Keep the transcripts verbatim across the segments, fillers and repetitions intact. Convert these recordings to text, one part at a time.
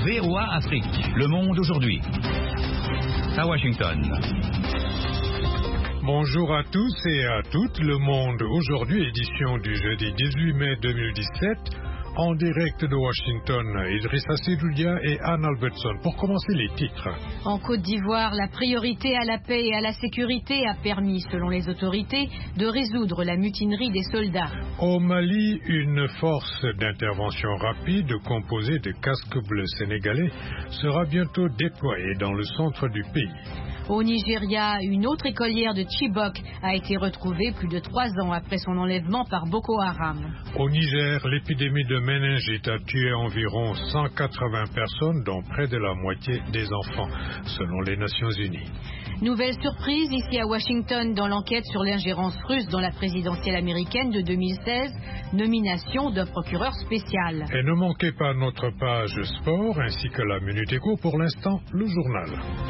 V O A Afrique. Le monde aujourd'hui. À Washington. Bonjour à tous et à toutes. Le monde aujourd'hui, édition du jeudi dix-huit mai deux mille dix-sept. En direct de Washington, Idrissa Sedoudia et Anne Albertson. Pour commencer, les titres. En Côte d'Ivoire, la priorité à la paix et à la sécurité a permis, selon les autorités, de résoudre la mutinerie des soldats. Au Mali, une force d'intervention rapide composée de casques bleus sénégalais sera bientôt déployée dans le centre du pays. Au Nigeria, une autre écolière de Chibok a été retrouvée plus de trois ans après son enlèvement par Boko Haram. Au Niger, l'épidémie de méningite a tué environ cent quatre-vingts personnes, dont près de la moitié des enfants, selon les Nations Unies. Nouvelle surprise ici à Washington dans l'enquête sur l'ingérence russe dans la présidentielle américaine de deux mille seize, nomination d'un procureur spécial. Et ne manquez pas notre page sport ainsi que la Minute Éco. Pour l'instant, le journal.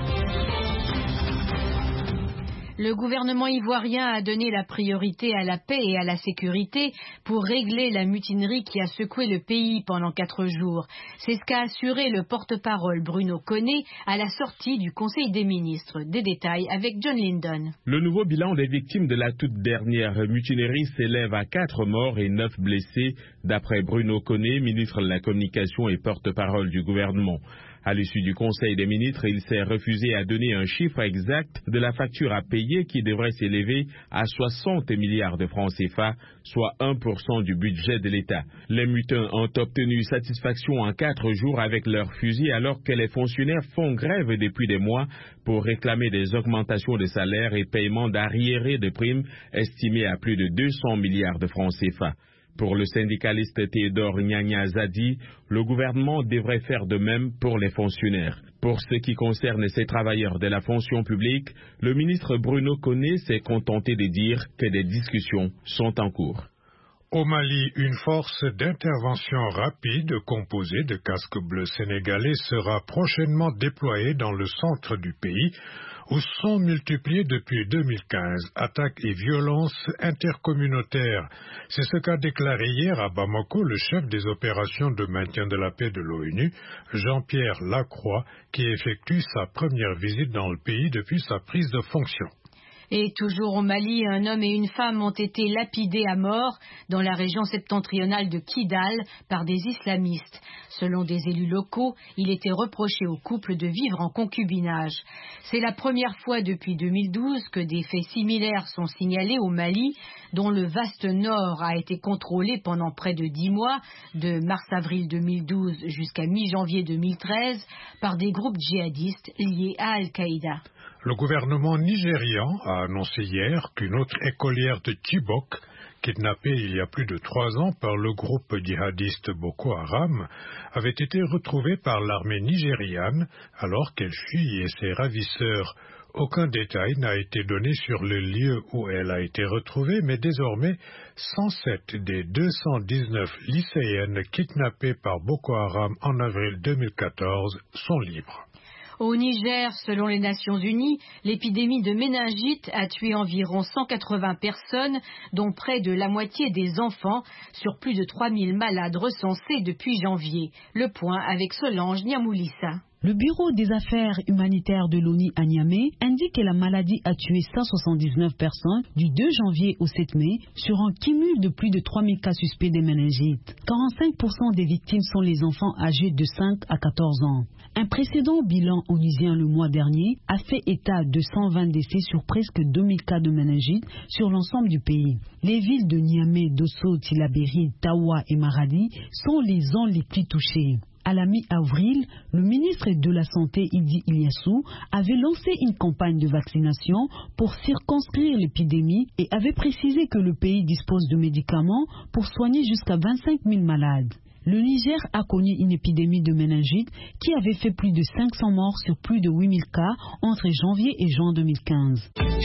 Le gouvernement ivoirien a donné la priorité à la paix et à la sécurité pour régler la mutinerie qui a secoué le pays pendant quatre jours. C'est ce qu'a assuré le porte-parole Bruno Koné à la sortie du Conseil des ministres. Des détails avec John Lyndon. Le nouveau bilan des victimes de la toute dernière mutinerie s'élève à quatre morts et neuf blessés, d'après Bruno Koné, ministre de la Communication et porte-parole du gouvernement. À l'issue du Conseil des ministres, il s'est refusé à donner un chiffre exact de la facture à payer qui devrait s'élever à soixante milliards de francs C F A, soit un pour cent du budget de l'État. Les mutins ont obtenu satisfaction en quatre jours avec leurs fusils alors que les fonctionnaires font grève depuis des mois pour réclamer des augmentations de salaire et paiement d'arriérés de primes estimés à plus de deux cents milliards de francs C F A. Pour le syndicaliste Théodore Nyanya Zadi, le gouvernement devrait faire de même pour les fonctionnaires. Pour ce qui concerne ces travailleurs de la fonction publique, le ministre Bruno Koné s'est contenté de dire que des discussions sont en cours. Au Mali, une force d'intervention rapide composée de casques bleus sénégalais sera prochainement déployée dans le centre du pays, où sont multipliées depuis deux mille quinze attaques et violences intercommunautaires. C'est ce qu'a déclaré hier à Bamako le chef des opérations de maintien de la paix de l'ONU, Jean-Pierre Lacroix, qui effectue sa première visite dans le pays depuis sa prise de fonction. Et toujours au Mali, un homme et une femme ont été lapidés à mort dans la région septentrionale de Kidal par des islamistes. Selon des élus locaux, il était reproché au couple de vivre en concubinage. C'est la première fois depuis deux mille douze que des faits similaires sont signalés au Mali, dont le vaste nord a été contrôlé pendant près de dix mois, de mars-avril deux mille douze jusqu'à mi-janvier deux mille treize, par des groupes djihadistes liés à Al-Qaïda. Le gouvernement nigérian a annoncé hier qu'une autre écolière de Chibok, kidnappée il y a plus de trois ans par le groupe djihadiste Boko Haram, avait été retrouvée par l'armée nigériane alors qu'elle fuyait ses ravisseurs. Aucun détail n'a été donné sur le lieu où elle a été retrouvée, mais désormais, cent sept des deux cent dix-neuf lycéennes kidnappées par Boko Haram en avril deux mille quatorze sont libres. Au Niger, selon les Nations Unies, l'épidémie de méningite a tué environ cent quatre-vingts personnes, dont près de la moitié des enfants, sur plus de trois mille malades recensés depuis janvier. Le point avec Solange Niamoulissa. Le Bureau des affaires humanitaires de l'ONU à Niamey indique que la maladie a tué cent soixante-dix-neuf personnes du deux janvier au sept mai sur un cumul de plus de trois mille cas suspects de méningite. quarante-cinq pour cent des victimes sont les enfants âgés de cinq à quatorze ans. Un précédent bilan onusien le mois dernier a fait état de cent vingt décès sur presque deux mille cas de méningite sur l'ensemble du pays. Les villes de Niamey, Dosso, Tillabéri, Tawa et Maradi sont les zones les plus touchées. À la mi-avril, le ministre de la Santé, Idi Iliassou, avait lancé une campagne de vaccination pour circonscrire l'épidémie et avait précisé que le pays dispose de médicaments pour soigner jusqu'à vingt-cinq mille malades. Le Niger a connu une épidémie de méningite qui avait fait plus de cinq cents morts sur plus de huit mille cas entre janvier et juin deux mille quinze.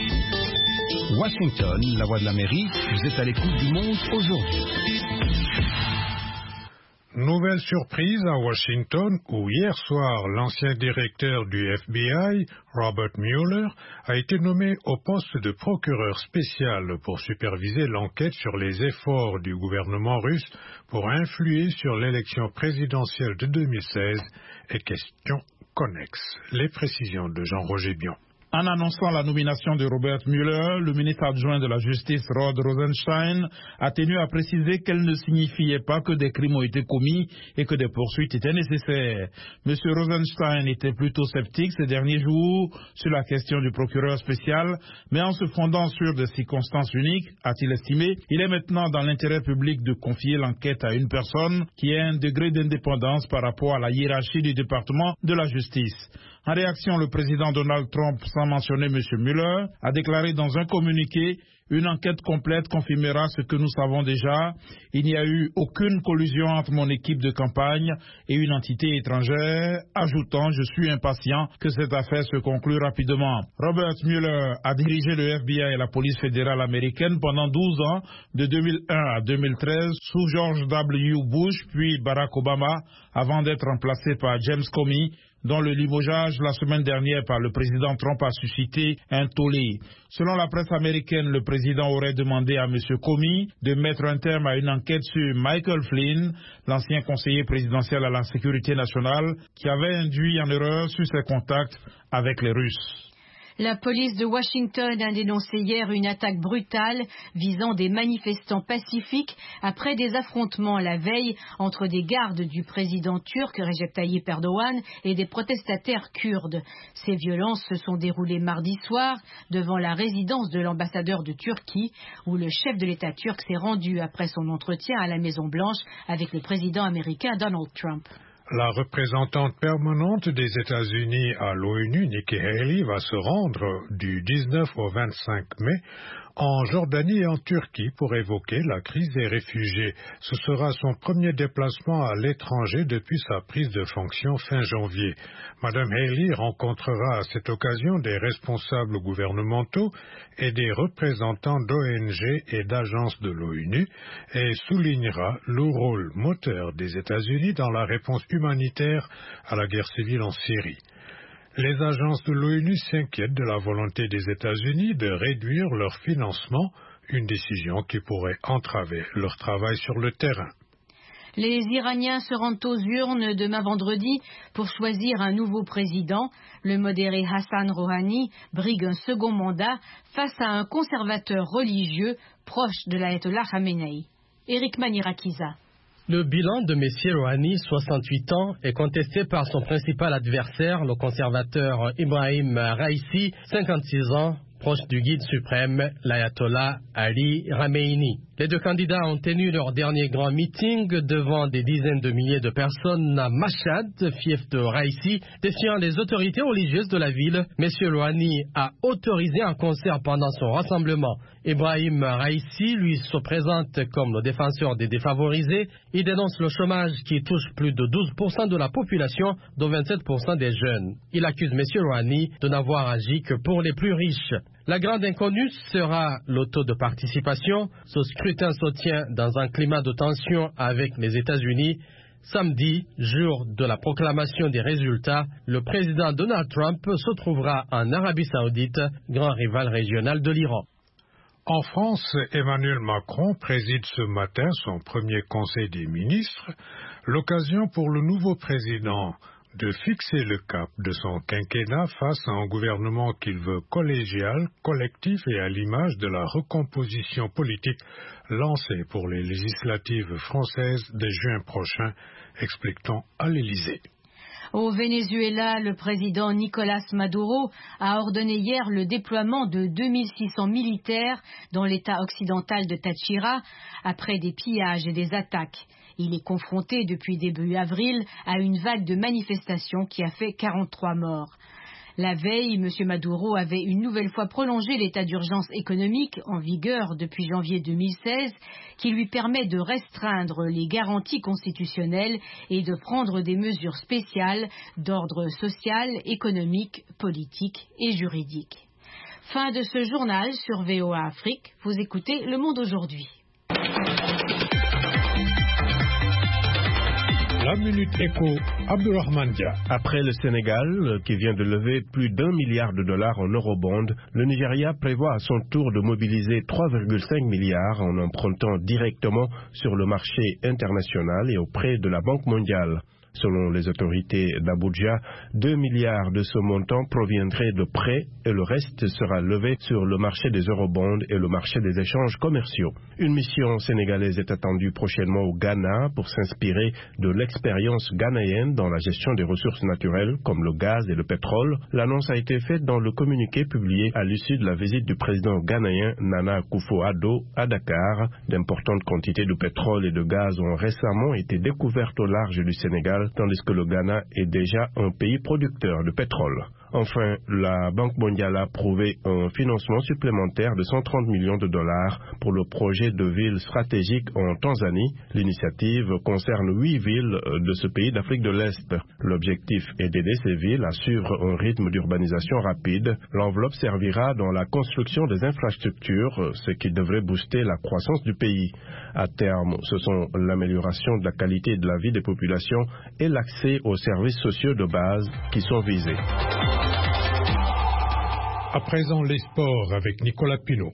Washington, la voix de l'Amérique, vous êtes à l'écoute du monde aujourd'hui. Nouvelle surprise à Washington où hier soir l'ancien directeur du F B I, Robert Mueller, a été nommé au poste de procureur spécial pour superviser l'enquête sur les efforts du gouvernement russe pour influer sur l'élection présidentielle de deux mille seize et questions connexes. Les précisions de Jean-Roger Bion. En annonçant la nomination de Robert Mueller, le ministre adjoint de la Justice Rod Rosenstein a tenu à préciser qu'elle ne signifiait pas que des crimes ont été commis et que des poursuites étaient nécessaires. M. Rosenstein était plutôt sceptique ces derniers jours sur la question du procureur spécial, mais en se fondant sur des circonstances uniques, a-t-il estimé, il est maintenant dans l'intérêt public de confier l'enquête à une personne qui ait un degré d'indépendance par rapport à la hiérarchie du département de la justice. En réaction, le président Donald Trump, sans mentionner M. Mueller, a déclaré dans un communiqué « Une enquête complète confirmera ce que nous savons déjà. Il n'y a eu aucune collusion entre mon équipe de campagne et une entité étrangère, ajoutant « Je suis impatient que cette affaire se conclue rapidement ». Robert Mueller a dirigé le F B I et la police fédérale américaine pendant douze ans, de deux mille un à deux mille treize, sous George W. Bush puis Barack Obama, avant d'être remplacé par James Comey, dont le limogeage la semaine dernière par le président Trump a suscité un tollé. Selon la presse américaine, le président aurait demandé à M. Comey de mettre un terme à une enquête sur Michael Flynn, l'ancien conseiller présidentiel à la sécurité nationale, qui avait induit en erreur sur ses contacts avec les Russes. La police de Washington a dénoncé hier une attaque brutale visant des manifestants pacifiques après des affrontements la veille entre des gardes du président turc Recep Tayyip Erdogan et des protestataires kurdes. Ces violences se sont déroulées mardi soir devant la résidence de l'ambassadeur de Turquie où le chef de l'État turc s'est rendu après son entretien à la Maison-Blanche avec le président américain Donald Trump. La représentante permanente des États-Unis à l'ONU, Nikki Haley, va se rendre du dix-neuf au vingt-cinq mai en Jordanie et en Turquie pour évoquer la crise des réfugiés. Ce sera son premier déplacement à l'étranger depuis sa prise de fonction fin janvier. Madame Haley rencontrera à cette occasion des responsables gouvernementaux et des représentants d'O N G et d'agences de l'ONU et soulignera le rôle moteur des États-Unis dans la réponse humanitaire à la guerre civile en Syrie. Les agences de l'ONU s'inquiètent de la volonté des États-Unis de réduire leur financement, une décision qui pourrait entraver leur travail sur le terrain. Les Iraniens se rendent aux urnes demain vendredi pour choisir un nouveau président. Le modéré Hassan Rouhani brigue un second mandat face à un conservateur religieux proche de l'ayatollah Khamenei. Éric Manirakiza. Le bilan de M. Rouhani, soixante-huit ans, est contesté par son principal adversaire, le conservateur Ibrahim Raïssi, cinquante-six ans, proche du guide suprême, l'ayatollah Ali Khamenei. Les deux candidats ont tenu leur dernier grand meeting devant des dizaines de milliers de personnes à Mashhad, fief de Raïssi, défiant les autorités religieuses de la ville. M. Rouhani a autorisé un concert pendant son rassemblement. Ibrahim Raïssi, lui, se présente comme le défenseur des défavorisés. Il dénonce le chômage qui touche plus de douze pour cent de la population, dont vingt-sept pour cent des jeunes. Il accuse M. Rouhani de n'avoir agi que pour les plus riches. La grande inconnue sera le taux de participation. Ce scrutin se tient dans un climat de tension avec les États-Unis. Samedi, jour de la proclamation des résultats, le président Donald Trump se trouvera en Arabie Saoudite, grand rival régional de l'Iran. En France, Emmanuel Macron préside ce matin son premier conseil des ministres, l'occasion pour le nouveau président de fixer le cap de son quinquennat face à un gouvernement qu'il veut collégial, collectif et à l'image de la recomposition politique lancée pour les législatives françaises de juin prochain, explique-t-on à l'Élysée. Au Venezuela, le président Nicolás Maduro a ordonné hier le déploiement de deux mille six cents militaires dans l'état occidental de Táchira après des pillages et des attaques. Il est confronté depuis début avril à une vague de manifestations qui a fait quarante-trois morts. La veille, M. Maduro avait une nouvelle fois prolongé l'état d'urgence économique en vigueur depuis janvier deux mille seize, qui lui permet de restreindre les garanties constitutionnelles et de prendre des mesures spéciales d'ordre social, économique, politique et juridique. Fin de ce journal sur V O A Afrique. Vous écoutez Le Monde aujourd'hui. La Minute Éco, Abdourahmane Dia. Après le Sénégal, qui vient de lever plus d'un milliard de dollars en eurobonds, le Nigeria prévoit à son tour de mobiliser trois virgule cinq milliards en empruntant directement sur le marché international et auprès de la Banque mondiale. Selon les autorités d'Abuja, deux milliards de ce montant proviendraient de prêts et le reste sera levé sur le marché des eurobonds et le marché des échanges commerciaux. Une mission sénégalaise est attendue prochainement au Ghana pour s'inspirer de l'expérience ghanéenne dans la gestion des ressources naturelles comme le gaz et le pétrole. L'annonce a été faite dans le communiqué publié à l'issue de la visite du président ghanéen Nana Akufo-Addo à Dakar. D'importantes quantités de pétrole et de gaz ont récemment été découvertes au large du Sénégal, tandis que le Ghana est déjà un pays producteur de pétrole. Enfin, la Banque mondiale a approuvé un financement supplémentaire de cent trente millions de dollars pour le projet de ville stratégique en Tanzanie. L'initiative concerne huit villes de ce pays d'Afrique de l'Est. L'objectif est d'aider ces villes à suivre un rythme d'urbanisation rapide. L'enveloppe servira dans la construction des infrastructures, ce qui devrait booster la croissance du pays. À terme, ce sont l'amélioration de la qualité de la vie des populations et l'accès aux services sociaux de base qui sont visés. À présent, les sports avec Nicolas Pinault.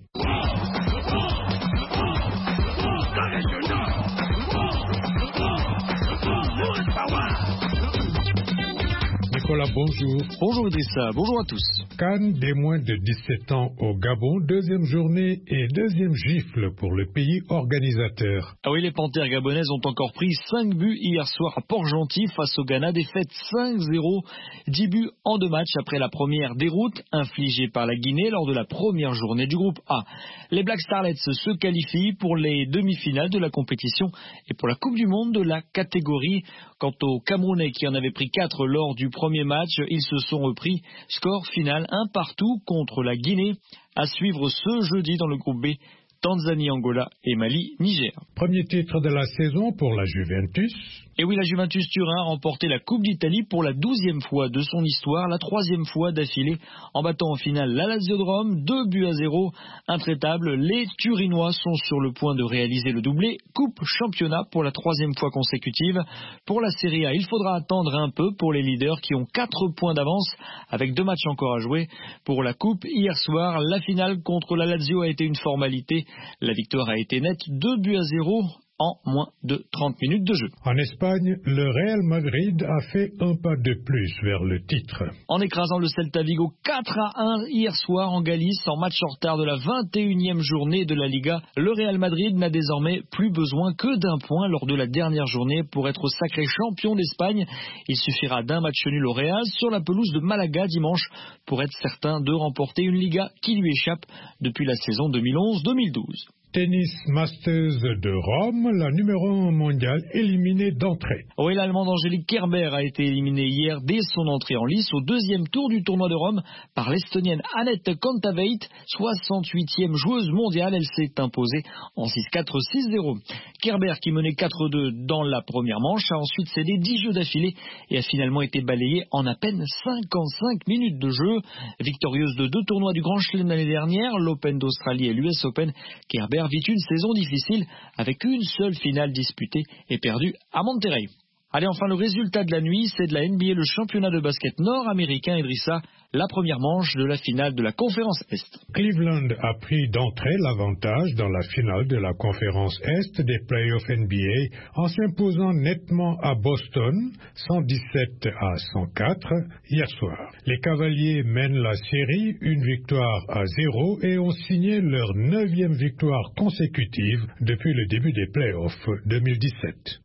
Nicolas, bonjour. Bonjour Idrissa, bonjour à tous. CAN des moins de dix-sept ans au Gabon, deuxième journée et deuxième gifle pour le pays organisateur. Ah oui, les Panthères gabonaises ont encore pris cinq buts hier soir à Port-Gentil face au Ghana, défaite cinq zéro, dix buts en deux matchs après la première déroute infligée par la Guinée lors de la première journée du groupe A. Les Black Starlets se qualifient pour les demi-finales de la compétition et pour la Coupe du Monde de la catégorie. Quant aux Camerounais qui en avaient pris quatre lors du premier match, ils se sont repris. Score final un partout contre la Guinée. À suivre ce jeudi dans le groupe B, Tanzanie, Angola et Mali, Niger. Premier titre de la saison pour la Juventus. Et oui, la Juventus Turin a remporté la Coupe d'Italie pour la douzième fois de son histoire, la troisième fois d'affilée, en battant en finale la Lazio de Rome, deux buts à zéro. Intraitables, les Turinois sont sur le point de réaliser le doublé Coupe Championnat pour la troisième fois consécutive. Pour la Serie A, il faudra attendre un peu pour les leaders qui ont quatre points d'avance avec deux matchs encore à jouer. Pour la Coupe, hier soir, la finale contre la Lazio a été une formalité. La victoire a été nette, deux buts à zéro en moins de trente minutes de jeu. En Espagne, le Real Madrid a fait un pas de plus vers le titre. En écrasant le Celta Vigo quatre à un hier soir en Galice, en match en retard de la vingt et unième journée de la Liga, le Real Madrid n'a désormais plus besoin que d'un point lors de la dernière journée pour être sacré champion d'Espagne. Il suffira d'un match nul au Real sur la pelouse de Malaga dimanche pour être certain de remporter une Liga qui lui échappe depuis la saison deux mille onze deux mille douze. Tennis Masters de Rome, la numéro un mondiale éliminée d'entrée. Oui, l'Allemande Angélique Kerber a été éliminée hier dès son entrée en lice au deuxième tour du tournoi de Rome par l'Estonienne Anett Kontaveit, soixante-huitième joueuse mondiale. Elle s'est imposée en six quatre six zéro. Kerber, qui menait quatre deux dans la première manche, a ensuite cédé dix jeux d'affilée et a finalement été balayée en à peine cinquante-cinq minutes de jeu. Victorieuse de deux tournois du Grand Chelem l'année dernière, l'Open d'Australie et l'U S Open, Kerber vit une saison difficile avec une seule finale disputée et perdue à Monterrey. Allez, enfin, le résultat de la nuit, c'est de la N B A, le championnat de basket nord-américain, Idrissa, la première manche de la finale de la conférence Est. Cleveland a pris d'entrée l'avantage dans la finale de la conférence Est des playoffs N B A en s'imposant nettement à Boston, cent dix-sept à cent quatre, hier soir. Les Cavaliers mènent la série, une victoire à zéro, et ont signé leur neuvième victoire consécutive depuis le début des playoffs deux mille dix-sept.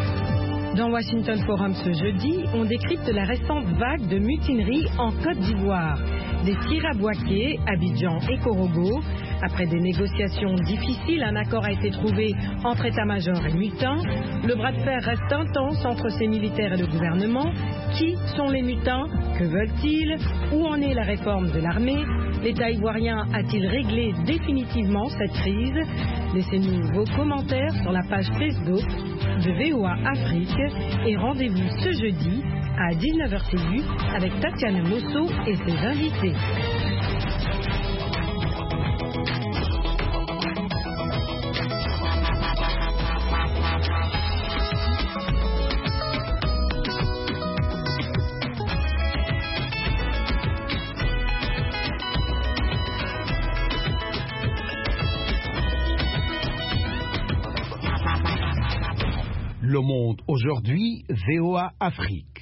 Dans Washington Forum ce jeudi, on décrypte la récente vague de mutinerie en Côte d'Ivoire. Des tirs à Bouaké, Abidjan et Korogo. Après des négociations difficiles, un accord a été trouvé entre état-major et mutins. Le bras de fer reste intense entre ces militaires et le gouvernement. Qui sont les mutins? Que veulent-ils? Où en est la réforme de l'armée? L'État ivoirien a-t-il réglé définitivement cette crise? Laissez-nous vos commentaires sur la page Facebook de V O A Afrique et rendez-vous ce jeudi à dix-neuf heures T U avec Tatiana Mosso et ses invités. Le Monde aujourd'hui, V O A Afrique.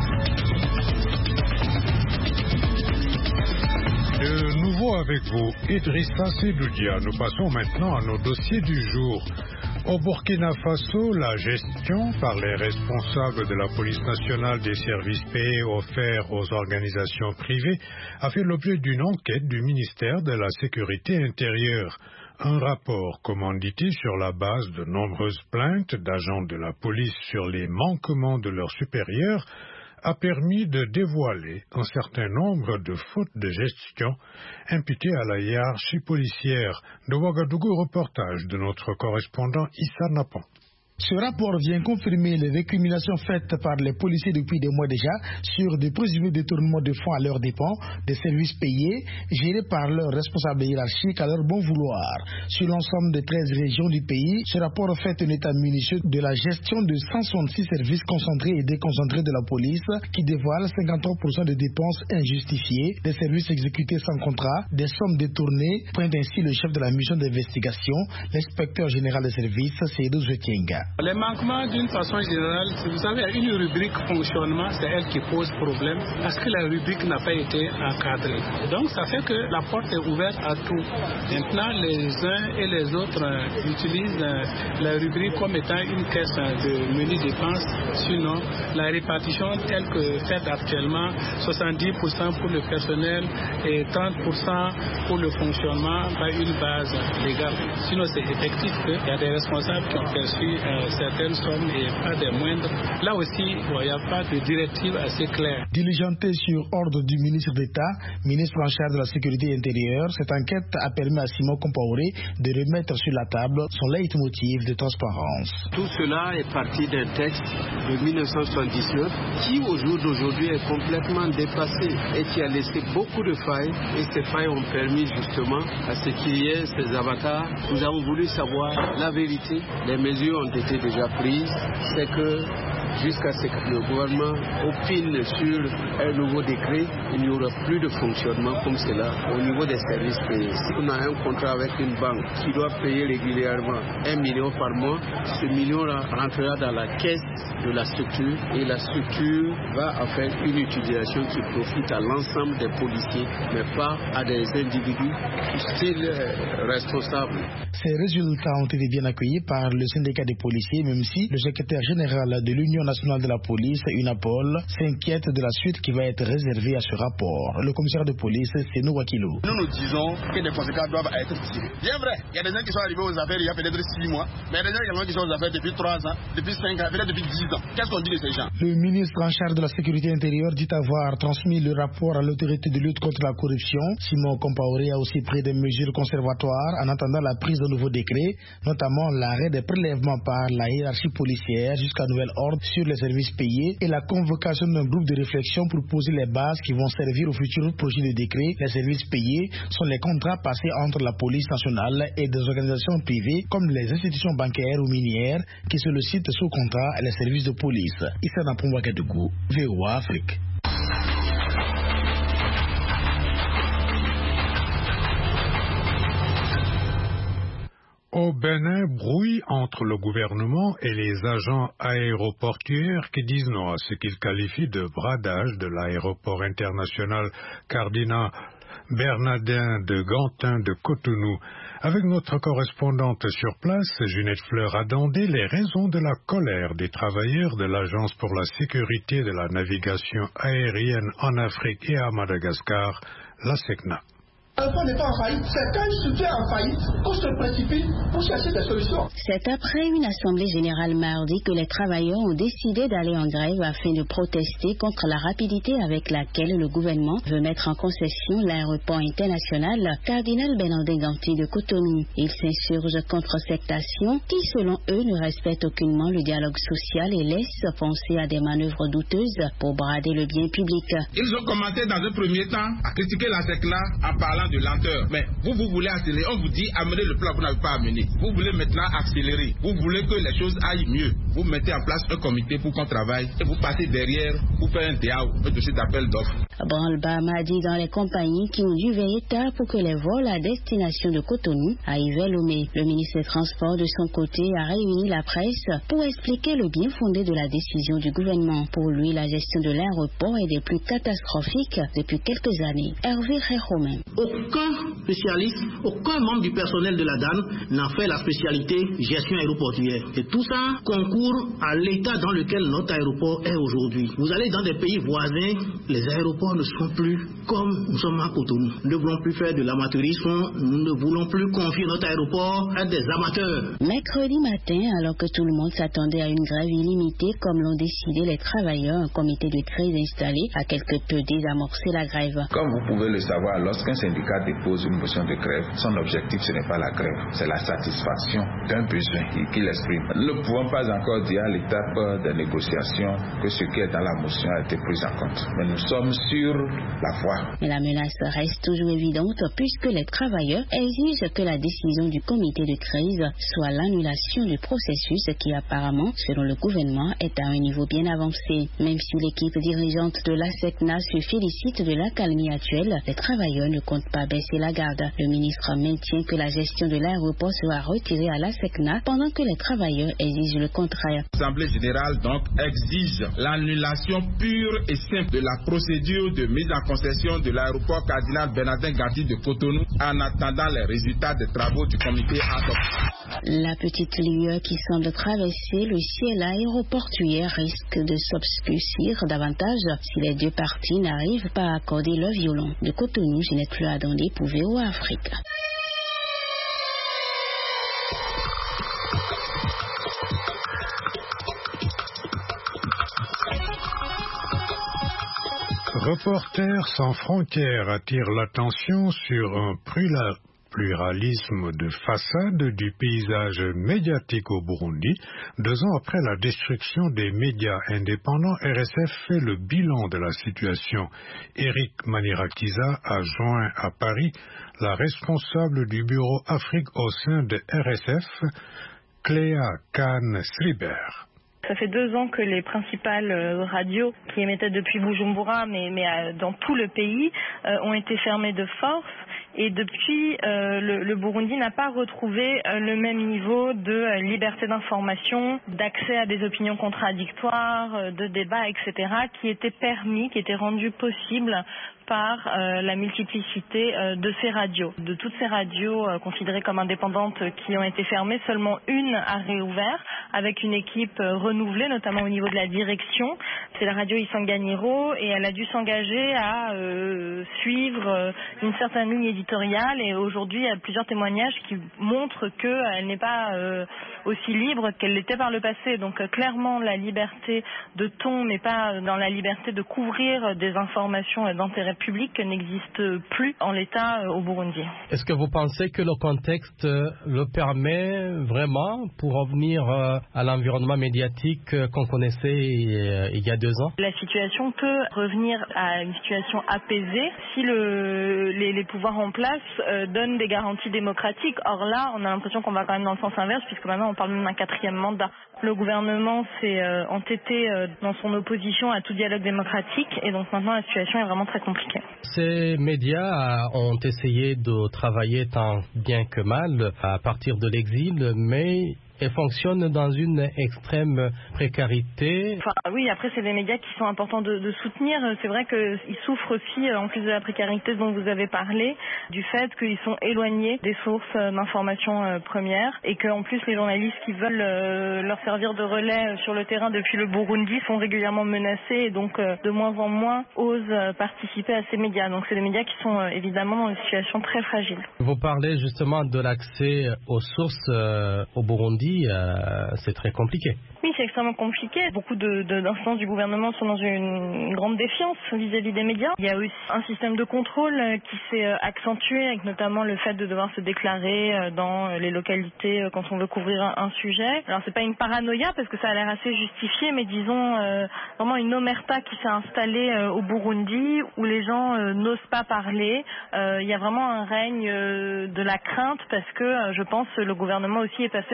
De nouveau avec vous, Idrissa Sedoudia. Nous passons maintenant à nos dossiers du jour. Au Burkina Faso, la gestion par les responsables de la police nationale des services payés offerts aux organisations privées a fait l'objet d'une enquête du ministère de la Sécurité intérieure. Un rapport commandité sur la base de nombreuses plaintes d'agents de la police sur les manquements de leurs supérieurs a permis de dévoiler un certain nombre de fautes de gestion imputées à la hiérarchie policière. De Ouagadougou, reportage de notre correspondant Issa Napan. Ce rapport vient confirmer les récriminations faites par les policiers depuis des mois déjà sur des présumés détournements de fonds à leurs dépens, des services payés, gérés par leurs responsables hiérarchiques à leur bon vouloir. Sur l'ensemble des treize régions du pays, ce rapport fait un état minutieux de la gestion de cent soixante-six services concentrés et déconcentrés de la police qui dévoile cinquante-trois pour cent de dépenses injustifiées, des services exécutés sans contrat, des sommes détournées, pointe ainsi le chef de la mission d'investigation, l'inspecteur général des services, Seydou Zetienga. Les manquements, d'une façon générale, si vous avez une rubrique fonctionnement, c'est elle qui pose problème parce que la rubrique n'a pas été encadrée. Donc ça fait que la porte est ouverte à tout. Maintenant, les uns et les autres euh, utilisent euh, la rubrique comme étant une caisse euh, de menu dépenses. Sinon, la répartition telle que faite actuellement, soixante-dix pour cent pour le personnel et trente pour cent pour le fonctionnement, pas une base légale. Sinon, c'est effectif qu'il y a des responsables qui ont perçu euh, certaines sommes et pas des moindres. Là aussi, il n'y a pas de directive assez claire. Diligentée sur ordre du ministre d'État, ministre en charge de la sécurité intérieure, cette enquête a permis à Simon Compaoré de remettre sur la table son leitmotiv de transparence. Tout cela est parti d'un texte de mille neuf cent soixante-dix-neuf qui, au jour d'aujourd'hui, est complètement dépassé et qui a laissé beaucoup de failles. Et ces failles ont permis justement à ce qu'il y ait ces avatars. Nous avons voulu savoir la vérité. Les mesures ont été déjà prises, c'est que jusqu'à ce que le gouvernement opine sur un nouveau décret, il n'y aura plus de fonctionnement comme cela au niveau des services payés. Si on a un contrat avec une banque qui doit payer régulièrement un million par mois, ce million-là rentrera dans la caisse de la structure et la structure va en faire une utilisation qui profite à l'ensemble des policiers, mais pas à des individus style responsables. Ces résultats ont été bien accueillis par le syndicat des policiers, même si le secrétaire général de l'Union nationale de la police, UNAPOL, s'inquiète de la suite qui va être réservée à ce rapport. Le commissaire de police, c'est Nouakilou. Nous nous disons que des conséquences doivent être tirées. Bien vrai, il y a des gens qui sont arrivés aux affaires il y a peut-être six mois, mais il y a des gens également qui sont aux affaires depuis trois ans, depuis cinq ans, peut-être depuis dix ans. Qu'est-ce qu'on dit de ces gens? Le ministre en charge de la sécurité intérieure dit avoir transmis le rapport à l'autorité de lutte contre la corruption. Simon Compaoré a aussi pris des mesures conservatoires en attendant la prise de nouveaux décrets, notamment l'arrêt des prélèvements par la hiérarchie policière jusqu'à nouvel ordre sur les services payés et la convocation d'un groupe de réflexion pour poser les bases qui vont servir au futur projet de décret. Les services payés sont les contrats passés entre la police nationale et des organisations privées comme les institutions bancaires ou minières qui sollicitent sous contrat les services de police. Issa Napan Ouagadougou, V O A Afrique. Au Bénin, brouille entre le gouvernement et les agents aéroportuaires qui disent non à ce qu'ils qualifient de bradage de l'aéroport international Cardinal Bernardin de Gantin de Cotonou. Avec notre correspondante sur place, Ginette Fleur a demandé les raisons de la colère des travailleurs de l'Agence pour la sécurité de la navigation aérienne en Afrique et à Madagascar, la SECNA. L'Alpha n'est pas en faillite, c'est quand une structure est en faillite qu'on se précipite pour chercher des solutions. C'est après une assemblée générale mardi que les travailleurs ont décidé d'aller en grève afin de protester contre la rapidité avec laquelle le gouvernement veut mettre en concession l'aéroport international Cardinal Bernardin Gantin de Cotonou. Ils s'insurgent contre cette action qui, selon eux, ne respecte aucunement le dialogue social et laisse penser à des manœuvres douteuses pour brader le bien public. Ils ont commencé dans un premier temps à critiquer la SECNA en parlant de lenteur. Mais vous, vous voulez accélérer. On vous dit amenez le plan que vous n'avez pas amené. Vous voulez maintenant accélérer. Vous voulez que les choses aillent mieux. vous mettez en place un comité pour qu'on travaille et vous passez derrière pour faire un D A O, un dossier d'appel d'offres. Branle-bas mardi dans les compagnies qui ont dû veiller tard pour que les vols à destination de Cotonou arrivent à Lomé. Le ministre des Transports, de son côté, a réuni la presse pour expliquer le bien fondé de la décision du gouvernement. Pour lui, la gestion de l'aéroport est des plus catastrophiques depuis quelques années. Hervé Réromain. Aucun spécialiste, aucun membre du personnel de la D A N n'a fait la spécialité gestion aéroportuaire. Et tout ça concourt à l'état dans lequel notre aéroport est aujourd'hui. Vous allez dans des pays voisins, les aéroports ne sont plus comme nous sommes à Cotonou. Nous ne voulons plus faire de l'amateurisme, nous ne voulons plus confier notre aéroport à des amateurs. Mercredi matin, alors que tout le monde s'attendait à une grève illimitée, comme l'ont décidé les travailleurs, un comité de crise installé a quelque peu désamorcé la grève. Comme vous pouvez le savoir, lorsqu'un syndicat dépose une motion de grève, son objectif ce n'est pas la grève, c'est la satisfaction d'un besoin qu'il exprime. Nous ne pouvons pas encore dire à l'étape des négociations que ce qui est dans la motion a été pris en compte. Mais nous sommes sur la voie. Mais la menace reste toujours évidente puisque les travailleurs exigent que la décision du comité de crise soit l'annulation du processus qui apparemment, selon le gouvernement, est à un niveau bien avancé. Même si l'équipe dirigeante de l'ASECNA se félicite de l'accalmie actuelle, les travailleurs ne comptent pas baisser la garde. Le ministre maintient que la gestion de l'aéroport sera retirée à l'ASECNA pendant que les travailleurs exigent le contraire. L'Assemblée générale donc exige l'annulation pure et simple de la procédure de mise en concession de l'aéroport Cardinal Bernardin Gatti de Cotonou en attendant les résultats des travaux du comité ad hoc. La petite lueur qui semble traverser le ciel aéroportuaire risque de s'obscurcir davantage si les deux parties n'arrivent pas à accorder leur violon. De Cotonou, je n'ai plus à donner pour V O A Afrique. Reporters sans frontières attire l'attention sur un pluralisme de façade du paysage médiatique au Burundi. Deux ans après la destruction des médias indépendants, R S F fait le bilan de la situation. Eric Manirakiza a joint à Paris la responsable du bureau Afrique au sein de R S F, Cléa Kahn-Sriber. Ça fait deux ans que les principales radios qui émettaient depuis Bujumbura, mais, mais dans tout le pays, euh, ont été fermées de force. Et depuis, euh, le, le Burundi n'a pas retrouvé euh, le même niveau de euh, liberté d'information, d'accès à des opinions contradictoires, euh, de débats, et cetera, qui étaient permis, qui étaient rendus possibles par euh, la multiplicité euh, de ces radios. De toutes ces radios euh, considérées comme indépendantes qui ont été fermées, seulement une a réouvert avec une équipe euh, renouvelée, notamment au niveau de la direction. C'est la radio Isanganiro et elle a dû s'engager à euh, suivre euh, une certaine ligne éditoriale et aujourd'hui il y a plusieurs témoignages qui montrent qu'elle n'est pas euh, aussi libre qu'elle l'était par le passé. Donc euh, clairement la liberté de ton n'est pas dans la liberté de couvrir des informations d'intérêt public n'existe plus en l'état au Burundi. Est-ce que vous pensez que le contexte le permet vraiment pour revenir à l'environnement médiatique qu'on connaissait il y a deux ans? La situation peut revenir à une situation apaisée si le, les, les pouvoirs en place euh, donnent des garanties démocratiques. Or là, on a l'impression qu'on va quand même dans le sens inverse puisque maintenant on parle même d'un quatrième mandat. Le gouvernement s'est euh, entêté euh, dans son opposition à tout dialogue démocratique et donc maintenant la situation est vraiment très compliquée. Ces médias ont essayé de travailler tant bien que mal à partir de l'exil, mais et fonctionnent dans une extrême précarité. Enfin, oui, après, c'est des médias qui sont importants de, de soutenir. C'est vrai qu'ils souffrent aussi, en plus de la précarité dont vous avez parlé, du fait qu'ils sont éloignés des sources d'information premières et qu'en plus, les journalistes qui veulent euh, leur servir de relais sur le terrain depuis le Burundi sont régulièrement menacés et donc euh, de moins en moins osent participer à ces médias. Donc, c'est des médias qui sont euh, évidemment dans une situation très fragile. Vous parlez justement de l'accès aux sources euh, au Burundi. Euh, c'est très compliqué. Oui, c'est extrêmement compliqué. Beaucoup de, de, d'instances du gouvernement sont dans une, une grande défiance vis-à-vis des médias. Il y a aussi un système de contrôle qui s'est accentué, avec notamment le fait de devoir se déclarer dans les localités quand on veut couvrir un, un sujet. Alors, c'est pas une paranoïa parce que ça a l'air assez justifié, mais disons euh, vraiment une omerta qui s'est installée euh, au Burundi où les gens euh, n'osent pas parler. Euh, il y a vraiment un règne euh, de la crainte parce que, euh, je pense, le gouvernement aussi est passé dans un mode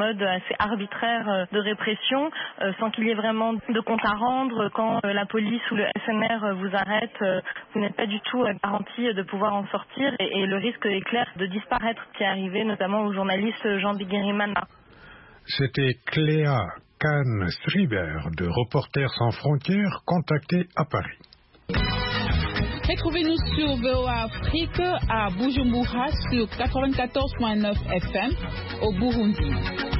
méthode assez arbitraire de répression, euh, sans qu'il y ait vraiment de compte à rendre. Quand euh, la police ou le F N R vous arrête, euh, vous n'êtes pas du tout euh, garanti de pouvoir en sortir et, et le risque est clair de disparaître, qui est arrivé notamment au journaliste Jean Bigirimana. C'était Cléa Kahn-Striber de Reporters sans frontières, contactée à Paris. Retrouvez-nous sur V O A Afrique à Bujumbura sur quatre-vingt-quatorze point neuf F M au Burundi.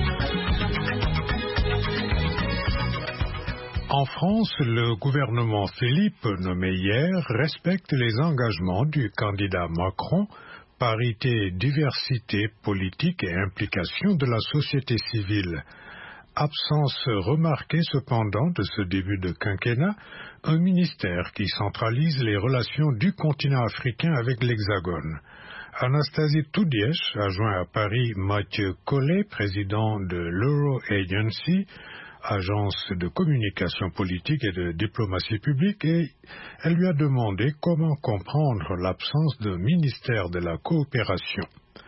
En France, le gouvernement Philippe, nommé hier, respecte les engagements du candidat Macron, parité, diversité politique et implication de la société civile. Absence remarquée cependant de ce début de quinquennat, un ministère qui centralise les relations du continent africain avec l'Hexagone. Anastasie Toudièche a joint à Paris Mathieu Collet, président de l'Euro Agency, agence de communication politique et de diplomatie publique, et elle lui a demandé comment comprendre l'absence de ministère de la coopération.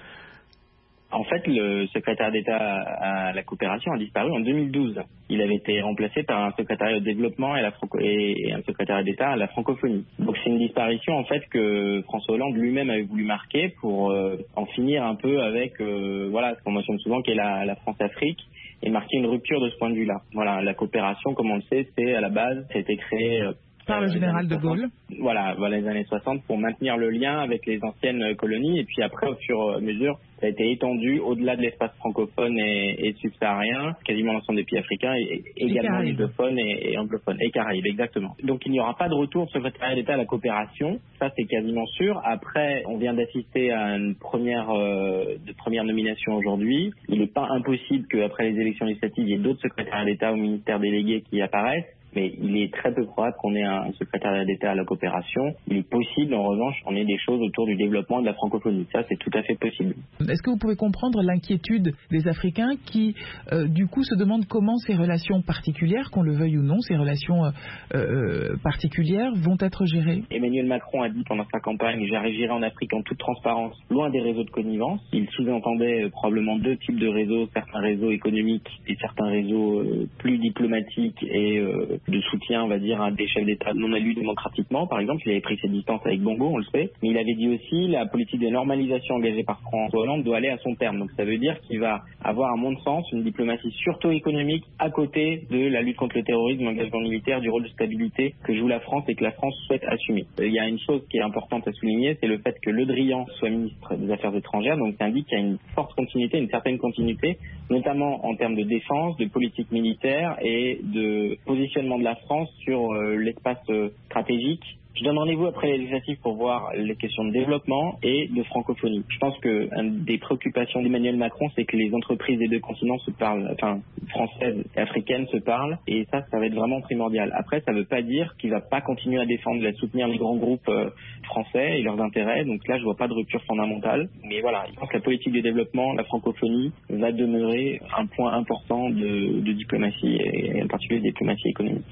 En fait, le secrétaire d'État à la coopération a disparu en deux mille douze. Il avait été remplacé par un secrétariat au développement et, la franco- et un secrétariat d'État à la francophonie. Donc c'est une disparition en fait que François Hollande lui-même avait voulu marquer pour euh, en finir un peu avec euh, voilà ce qu'on mentionne souvent qui est la, la France-Afrique et marquer une rupture de ce point de vue-là. Voilà, la coopération, comme on le sait, c'est à la base, ça a été créé euh, par le général de Gaulle. Voilà, voilà les années soixante pour maintenir le lien avec les anciennes colonies et puis après au fur et à mesure ça a été étendu au-delà de l'espace francophone et, et subsaharien, quasiment l'ensemble des pays africains et, et également lusophones et, et anglophones et Caraïbes, exactement. Donc il n'y aura pas de retour sur le secrétariat d'État à la coopération, ça c'est quasiment sûr. Après, on vient d'assister à une première euh, de première nomination aujourd'hui. Il n'est pas impossible qu'après les élections législatives, il y ait d'autres secrétariats d'État ou ministères délégués qui apparaissent. Mais il est très peu probable qu'on ait un secrétariat d'État à la coopération. Il est possible, en revanche, qu'on ait des choses autour du développement de la francophonie. Ça, c'est tout à fait possible. Est-ce que vous pouvez comprendre l'inquiétude des Africains qui, euh, du coup, se demandent comment ces relations particulières, qu'on le veuille ou non, ces relations euh, euh, particulières vont être gérées? Emmanuel Macron a dit pendant sa campagne « J'irai en Afrique en toute transparence, loin des réseaux de connivence ». Il sous-entendait euh, probablement deux types de réseaux, certains réseaux économiques et certains réseaux euh, plus diplomatiques et euh, de soutien, on va dire, à des chefs d'État non élus démocratiquement. Par exemple, il avait pris ses distances avec Bongo, on le sait. Mais il avait dit aussi la politique de normalisation engagée par François Hollande doit aller à son terme. Donc ça veut dire qu'il va avoir, à mon sens, une diplomatie surtout économique à côté de la lutte contre le terrorisme, l'engagement militaire, du rôle de stabilité que joue la France et que la France souhaite assumer. Il y a une chose qui est importante à souligner, c'est le fait que Le Drian soit ministre des Affaires étrangères. Donc ça indique qu'il y a une forte continuité, une certaine continuité, notamment en termes de défense, de politique militaire et de positionnement de la France sur euh, l'espace euh, stratégique. Je donne rendez-vous après les législatives pour voir les questions de développement et de francophonie. Je pense que une des préoccupations d'Emmanuel Macron, c'est que les entreprises des deux continents se parlent, enfin françaises et africaines se parlent, et ça, ça va être vraiment primordial. Après, ça ne veut pas dire qu'il ne va pas continuer à défendre, à soutenir les grands groupes euh, français et leurs intérêts. Donc là, je ne vois pas de rupture fondamentale. Mais voilà, je pense que la politique de développement, la francophonie, va demeurer un point important de, de diplomatie, et en particulier de diplomatie économique.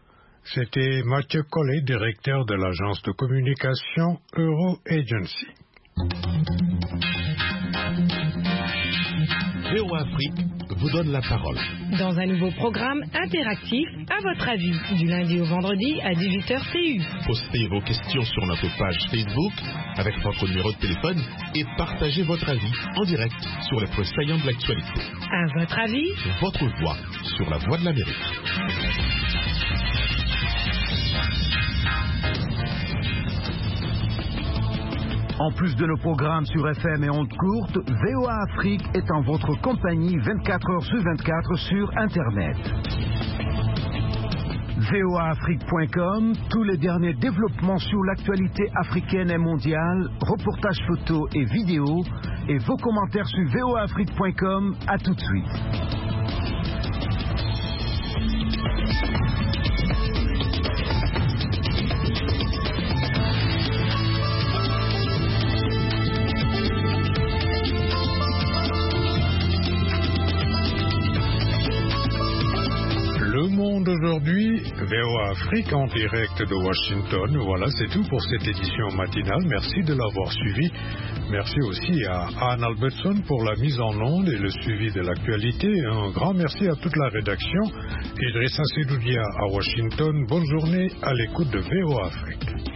C'était Mathieu Collet, directeur de l'agence de communication Euro Agency. V O A Afrique vous donne la parole. Dans un nouveau programme interactif, à votre avis, du lundi au vendredi à dix-huit heures T U. Postez vos questions sur notre page Facebook avec votre numéro de téléphone et partagez votre avis en direct sur les points saillants de l'actualité. À votre avis, votre voix sur la voix de l'Amérique. En plus de nos programmes sur F M et ondes courtes, V O A Afrique est en votre compagnie vingt-quatre heures sur vingt-quatre sur Internet. V O A Afrique point com, tous les derniers développements sur l'actualité africaine et mondiale, reportages photos et vidéos, et vos commentaires sur V O A Afrique point com. À tout de suite. Aujourd'hui, V O VOA Afrique en direct de Washington. Voilà, c'est tout pour cette édition matinale. Merci de l'avoir suivi. Merci aussi à Anne Albertson pour la mise en onde et le suivi de l'actualité. Un grand merci à toute la rédaction. Idrissa Sedoudia à Washington. Bonne journée à l'écoute de V O A Afrique.